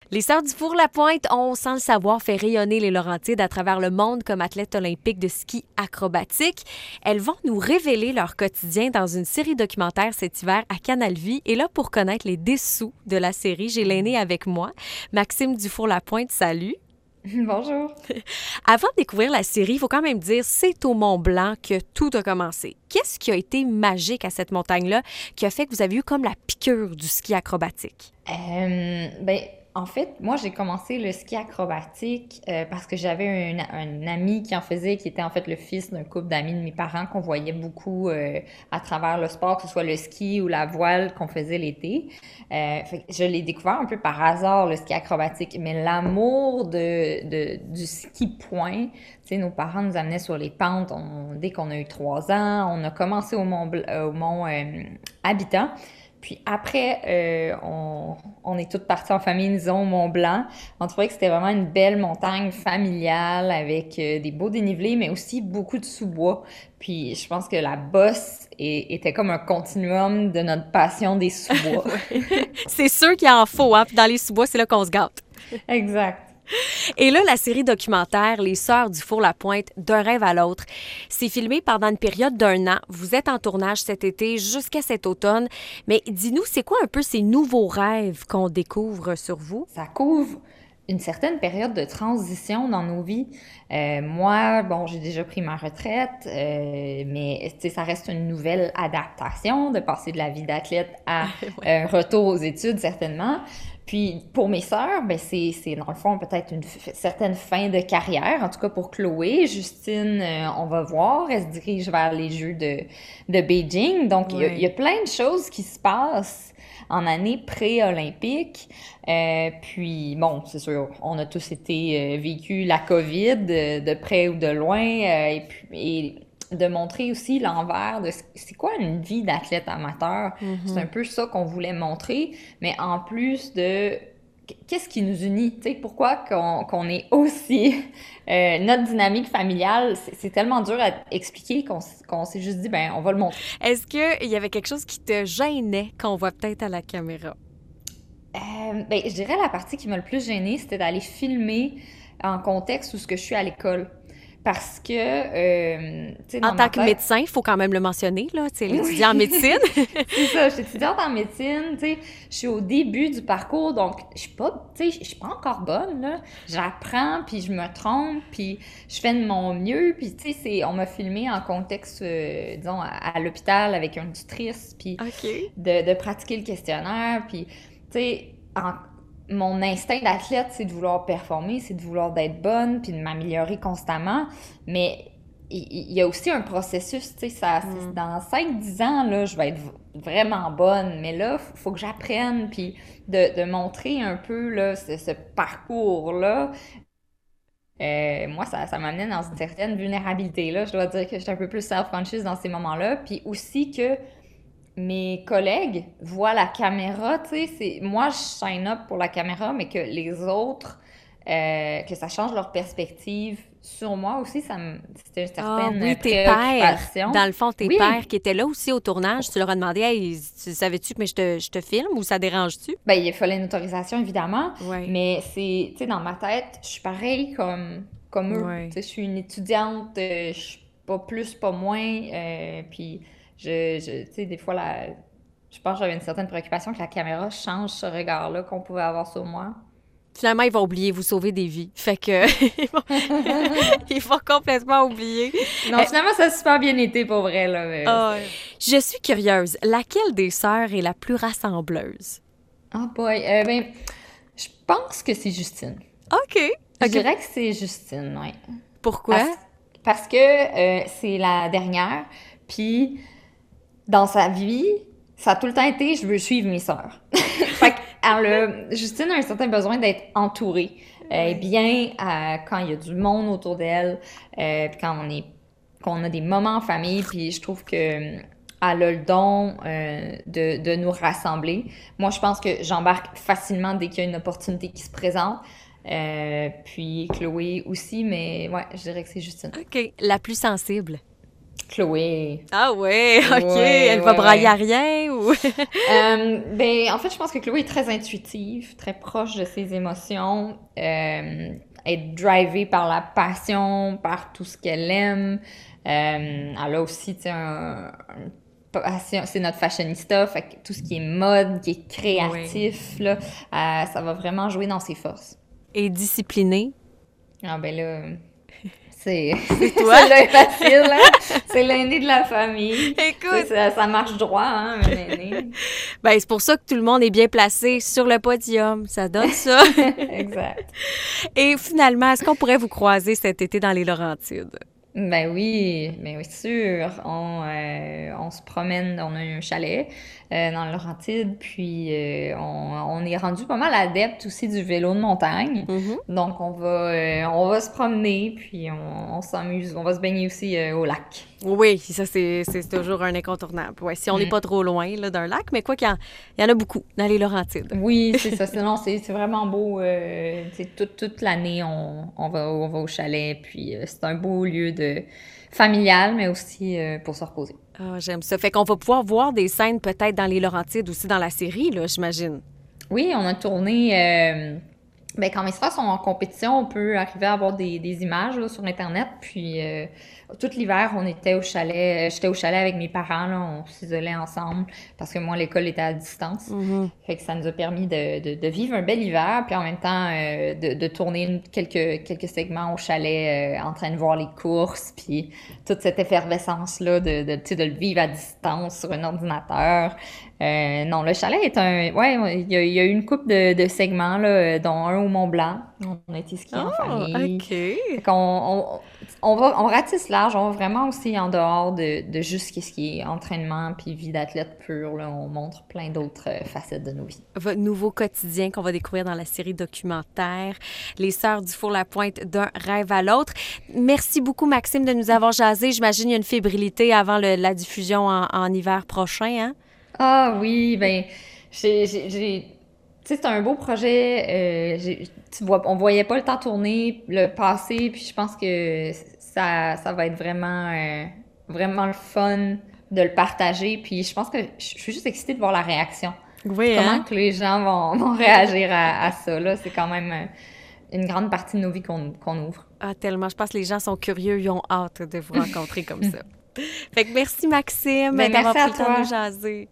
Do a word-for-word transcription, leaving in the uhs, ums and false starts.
Les Sœurs du Four-la-Pointe ont, sans le savoir, fait rayonner les Laurentides à travers le monde comme athlètes olympiques de ski acrobatique. Elles vont nous révéler leur quotidien dans une série documentaire cet hiver à Canal Vie. Et là, pour connaître les dessous de la série, j'ai l'aîné avec moi, Maxime Dufour-Lapointe. Salut! Bonjour! Avant de découvrir la série, il faut quand même dire c'est au Mont-Blanc que tout a commencé. Qu'est-ce qui a été magique à cette montagne-là qui a fait que vous avez eu comme la piqûre du ski acrobatique? Euh, ben, en fait, moi, j'ai commencé le ski acrobatique euh, parce que j'avais un, un ami qui en faisait, qui était en fait le fils d'un couple d'amis de mes parents qu'on voyait beaucoup euh, à travers le sport, que ce soit le ski ou la voile qu'on faisait l'été. Euh, fait que je l'ai découvert un peu par hasard, le ski acrobatique, mais l'amour de, de, du ski point, tu sais, nos parents nous amenaient sur les pentes on, dès qu'on a eu trois ans. On a commencé au Mont, au Mont euh, Habitant. Puis après, euh, on, on est toutes parties en famille, nous, au Mont-Blanc. On trouvait que c'était vraiment une belle montagne familiale avec euh, des beaux dénivelés, mais aussi beaucoup de sous-bois. Puis je pense que la bosse est- était comme un continuum de notre passion des sous-bois. C'est sûr qu'il en faut, hein? Puis dans les sous-bois, c'est là qu'on se gâte. Exact. Et là, la série documentaire Les Sœurs du Four-la-Pointe, d'un rêve à l'autre, c'est filmé pendant une période d'un an. Vous êtes en tournage cet été jusqu'à cet automne. Mais dis-nous, c'est quoi un peu ces nouveaux rêves qu'on découvre sur vous? Ça couvre une certaine période de transition dans nos vies. Euh, moi, bon, j'ai déjà pris ma retraite, euh, mais tu sais, ça reste une nouvelle adaptation de passer de la vie d'athlète à Ouais. un retour aux études, certainement. Puis pour mes sœurs, ben c'est, c'est dans le fond peut-être une f- certaine fin de carrière, en tout cas pour Chloé. Justine, euh, on va voir, elle se dirige vers les Jeux de, de Beijing. Donc, il y a- il y, a Ouais. plein de choses qui se passent en année pré-olympique. Euh, puis, bon, c'est sûr, on a tous été euh, vécu la COVID euh, de près ou de loin. euh, et puis, et de montrer aussi l'envers de ce- c'est quoi une vie d'athlète amateur. C'est un peu ça qu'on voulait montrer, mais en plus de qu'est-ce qui nous unit, tu sais, pourquoi qu'on qu'on est aussi euh, notre dynamique familiale, c'est c'est tellement dur à expliquer qu'on s- qu'on s'est juste dit ben on va le montrer. Est-ce qu'il y avait quelque chose qui te gênait qu'on voit peut-être à la caméra? Euh, ben, je dirais la partie qui m'a le plus gênée, c'était d'aller filmer en contexte où ce que je suis à l'école. Parce que, euh, tu sais, En dans tant ma que tête, médecin, il faut quand même le mentionner, là, tu sais, oui, l'étudiant en médecine. c'est ça, je suis étudiante en médecine, tu sais, je suis au début du parcours, donc je suis pas, tu sais, je suis pas encore bonne, là. J'apprends, puis je me trompe, puis je fais de mon mieux, puis tu sais, c'est, on m'a filmé en contexte, euh, disons, à, à l'hôpital avec une tutrice, puis OK. de, de pratiquer le questionnaire, puis tu sais, en- mon instinct d'athlète, c'est de vouloir performer, c'est de vouloir d'être bonne, puis de m'améliorer constamment, mais il il y a aussi un processus, tu sais, ça, c'est- Mm. dans cinq dix ans, là, je vais être v- vraiment bonne, mais là, il faut que j'apprenne, puis de, de montrer un peu, là, ce, ce parcours-là, euh, moi, ça, ça m'amenait dans une certaine vulnérabilité, là, je dois dire que j'étais un peu plus self-conscious dans ces moments-là, puis aussi que mes collègues voient la caméra, tu sais, c'est moi je sign up pour la caméra, mais que les autres, euh, que ça change leur perspective sur moi aussi, ça me, c'était une Ah certaine oui, tes pères, préoccupation. dans le fond, tes pères Oui, qui étaient là aussi au tournage, tu leur as demandé, hey, tu savais-tu que mais je te, je te filme ou ça dérange-tu? ben il fallait une autorisation évidemment, Oui, mais c'est, tu sais, dans ma tête, je suis pareil comme comme eux. Tu oui. sais, je suis une étudiante, euh, je suis pas plus, pas moins, euh, puis je, je tu sais, des fois la, je pense que j'avais une certaine préoccupation que la caméra change ce regard-là qu'on pouvait avoir sur moi. Finalement, ils vont oublier, vous sauver des vies. Fait que, ils vont, ils vont complètement oublier. Non, Euh, finalement, ça a super bien été pour vrai, là. Mais... ah, je suis curieuse, laquelle des sœurs est la plus rassembleuse? Oh boy. Euh, ben, je pense que c'est Justine. OK. Je OK. dirais que c'est Justine, oui. Pourquoi? Parce, parce que euh, c'est la dernière, puis dans sa vie, ça a tout le temps été je veux suivre mes sœurs. Fait qu'elle a- Justine a un certain besoin d'être entourée. Elle est bien euh, quand il y a du monde autour d'elle, euh, puis quand on est qu'on a des moments en famille, puis je trouve que euh, elle a le don euh, de, de nous rassembler. Moi, je pense que j'embarque facilement dès qu'il y a une opportunité qui se présente. Euh, puis Chloé aussi, mais ouais, je dirais que c'est Justine. OK. La plus sensible. Chloé. Ah ouais, OK. Ouais, Elle va ouais, brailler à ouais. rien ou... Euh, ben, en fait, je pense que Chloé est très intuitive, très proche de ses émotions. Euh, elle est drivée par la passion, par tout ce qu'elle aime. Euh, elle a aussi, tu sais, un, un passion, c'est notre fashionista, fait que tout ce qui est mode, qui est Oui. créatif, là, euh, ça va vraiment jouer dans ses forces. Et disciplinée. Ah ben là, c'est C'est toi? celle-là est facile, hein? C'est l'aîné de la famille. C'est- Écoute, Ça, ça marche droit, hein, un aîné. ben c'est pour ça que tout le monde est bien placé sur le podium. Ça donne ça. Exact. Et finalement, est-ce qu'on pourrait vous croiser cet été dans les Laurentides? Ben oui, ben oui, sûr. On, euh, on se promène, on a un chalet euh, dans le Laurentide, puis euh, on, on est rendu pas mal adepte aussi du vélo de montagne. Mhm. Donc on va, euh, on va se promener, puis on, on s'amuse, on va se baigner aussi euh, au lac. Oui, ça, c'est c'est toujours un incontournable. Ouais, si on n'est Mm. pas trop loin là, d'un lac, mais quoi qu'il y, en il y en a beaucoup dans les Laurentides. Oui, c'est ça. Sinon, c'est c'est vraiment beau. Euh, tu sais, toute, toute l'année, on, on va, on va au chalet, puis euh, c'est un beau lieu de familial, mais aussi euh, pour se reposer. Ah, j'aime ça. Fait qu'on va pouvoir voir des scènes peut-être dans les Laurentides aussi dans la série, là, j'imagine. Oui, on a tourné. Euh, ben, quand mes frères sont en compétition, on peut arriver à avoir des, des images là, sur Internet. Puis, euh, tout l'hiver, on était au chalet. J'étais au chalet avec mes parents. Là, on s'isolait ensemble parce que moi, l'école était à distance. Mhm. Fait que ça nous a permis de, de, de vivre un bel hiver. Puis en même temps, euh, de, de tourner une- quelques, quelques segments au chalet euh, en train de voir les courses. Puis toute cette effervescence-là de, de, tu sais, de le vivre à distance sur un ordinateur. Euh, non, le chalet est un. Ouais, il y a, il y a eu une couple de, de segments, là, dont un au Mont-Blanc. On a été skier en Ah, famille. OK. Fait qu'on on, on va, on ratisse large, on va vraiment aussi en dehors de, de juste ce qui est entraînement puis vie d'athlète pure. Là, on montre plein d'autres euh, facettes de nos vies. Votre nouveau quotidien qu'on va découvrir dans la série documentaire Les Sœurs du Four-la-Pointe d'un rêve à l'autre. Merci beaucoup, Maxime, de nous avoir jasé. J'imagine qu'il y a une fébrilité avant le- la diffusion en, en hiver prochain, hein? Ah oui, ben, j'ai, j'ai, j'ai- tu sais, c'est un beau projet. Euh, j'ai- tu vois, on voyait pas le temps tourner, le passé, puis je pense que ça, ça va être vraiment, euh, vraiment le fun de le partager. Puis je pense que je je suis juste excitée de voir la réaction. Oui, Comment hein? que les gens vont, vont réagir à, à ça, là. C'est quand même euh, une grande partie de nos vies qu'on qu'on ouvre. Ah, tellement. Je pense que les gens sont curieux, ils ont hâte de vous rencontrer comme ça. Fait que merci, Maxime, Ben, d'avoir merci pris à le temps de toi. nous jaser.